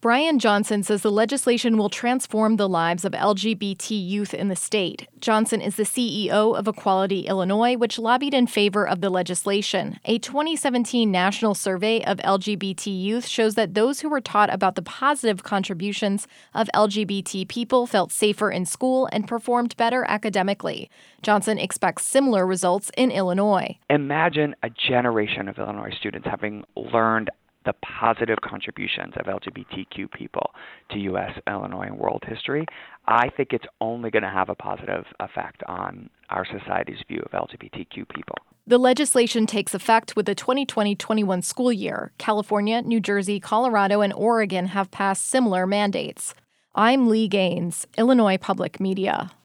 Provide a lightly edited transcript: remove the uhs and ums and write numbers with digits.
Brian Johnson says the legislation will transform the lives of LGBT youth in the state. Johnson is the CEO of Equality Illinois, which lobbied in favor of the legislation. A 2017 national survey of LGBT youth shows that those who were taught about the positive contributions of LGBT people felt safer in school and performed better academically. Johnson expects similar results in Illinois. Imagine a generation of Illinois students having learned the positive contributions of LGBTQ people to U.S., Illinois, and world history. I think it's only going to have a positive effect on our society's view of LGBTQ people. The legislation takes effect with the 2020-21 school year. California, New Jersey, Colorado, and Oregon have passed similar mandates. I'm Lee Gaines, Illinois Public Media.